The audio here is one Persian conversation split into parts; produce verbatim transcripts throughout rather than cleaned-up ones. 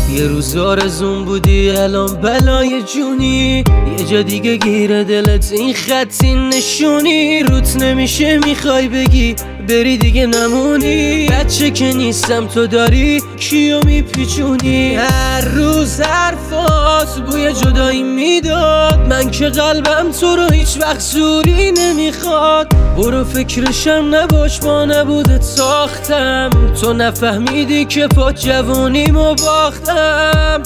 یه روز آرزون بودی الان بلای جونی، یه جا دیگه گیره دلت این خط این نشونی. روت نمیشه میخوای بگی بری دیگه نمونی، بچه که نیستم تو داری کیو میپیچونی. هر روز حرفات بوی جدایی میداد، من که قلبم تو رو هیچ وقت زوری نمیخواد. برو فکرشم نباش با نبودت ساختم، تو نفهمیدی که پا جوونیمو باختم.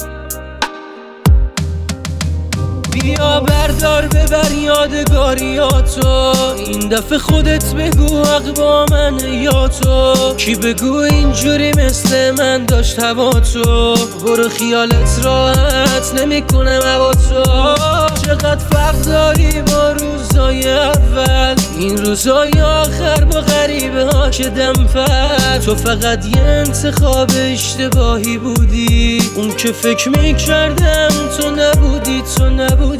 بیا بردار ببر یادگاریاتو، این دفعه خودت بگو حق با منه یا تو. کی بگو اینجوری مثل من داشت هوا تو، برو خیالت راحت نمیکنم هوا تو. چقدر فرق داری با روزای اول، این روزای آخر با غریبه ها که دم فر. تو فقط یه انتخاب اشتباهی بودی، اون که فکر میکردم تو نبودی تو نبودی.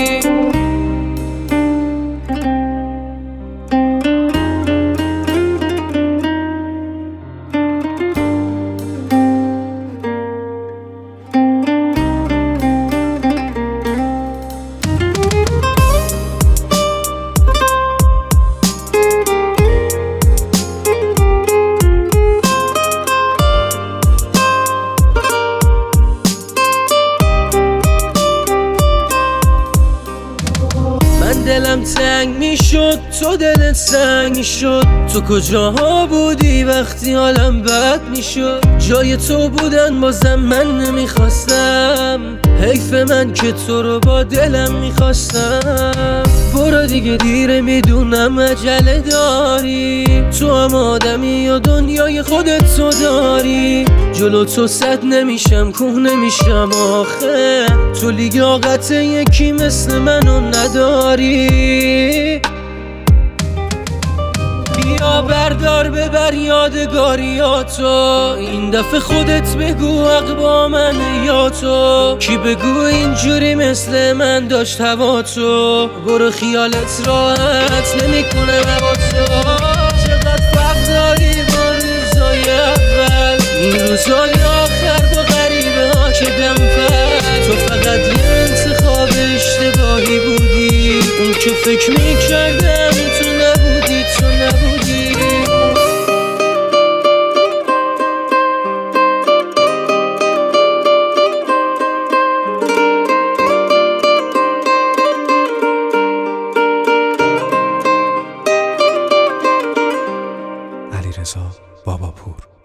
دلم تنگ میشد تو دلت سنگ شد، تو کجاها بودی وقتی حالم بد میشد. جای تو بودن بازم من نمیخواستم، حیف من که تو رو با دلم میخواستم. برو دیگه دیره میدونم عجله داری، تو هم آدمی و دنیای خودت تو داری. جلو تو صد نمیشم کوه نمیشم آخه، تو لیاقت یکی مثل منو نداری. بیا بردار ببر یادگاریاتو، این دفعه خودت بگو حق با منه یا تو. کی بگو اینجوری مثل من داشت هوا تو، برو خیالت راحت نمیکنم هوا تو. چقدر فرق داری با روزای اول، این روزای آخر با غریبه ها که دم فر. تو فقط یه انتخاب اشتباهی بودی، اون که فکر میکردم تو نبودی تو نبودی. علیرضا باباپور.